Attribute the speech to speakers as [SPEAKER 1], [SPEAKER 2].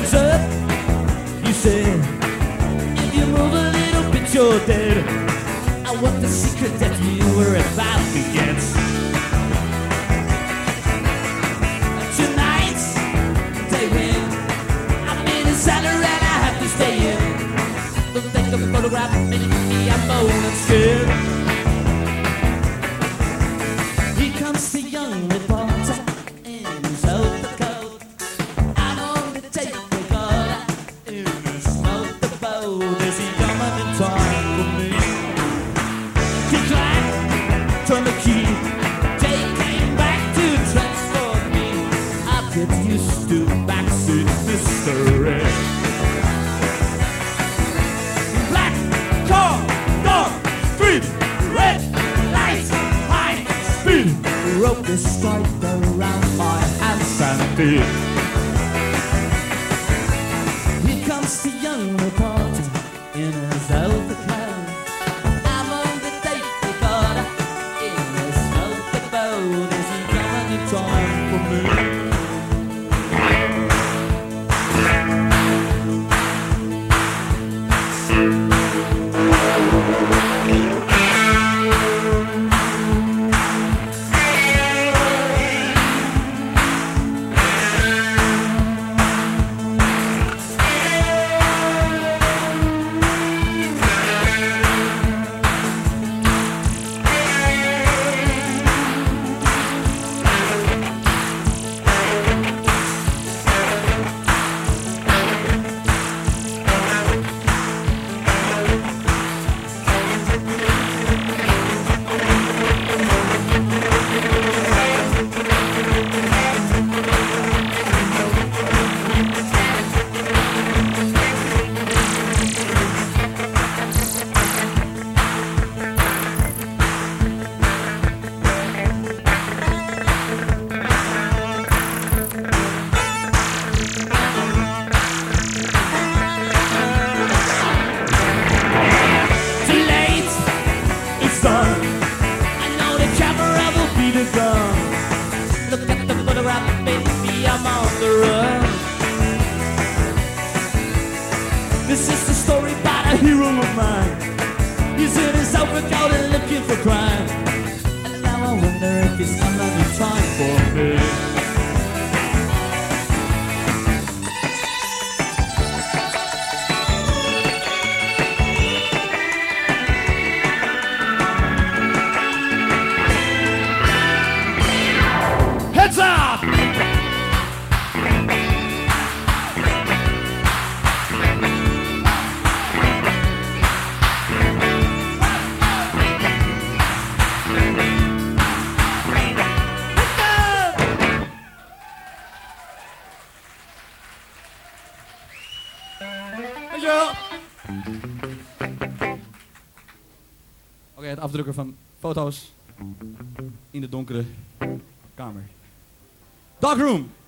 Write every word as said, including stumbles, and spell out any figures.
[SPEAKER 1] hands up. You said, if you move a little bit, you're dead. I want the secret that you were about to get. Tonight's day when I'm in a cellar and I have to stay in. Don't take a photograph of me, I'm old and scared. Here comes the young reporter in his overcoat. I'm on the tape recorder in his motorboat. Is he coming in time for me? He climbed, turned the key. Jay came back to transport me. I get used to backseat mystery. Black car, dark street, red lights, high speed. Rope is striped around my hands and feet. Here comes the young reporter in his overcoat. I'm on the tape recorder in his motorboat. Is he coming in time for me? Look at the photograph, baby, I'm on the run. This is the story about a hero of mine. He's in his overcoat and looking for crime. And now I wonder if he's coming in time for me. Heads up! Dankjewel! Oké, het afdrukken van foto's in de donkere kamer. Dark room.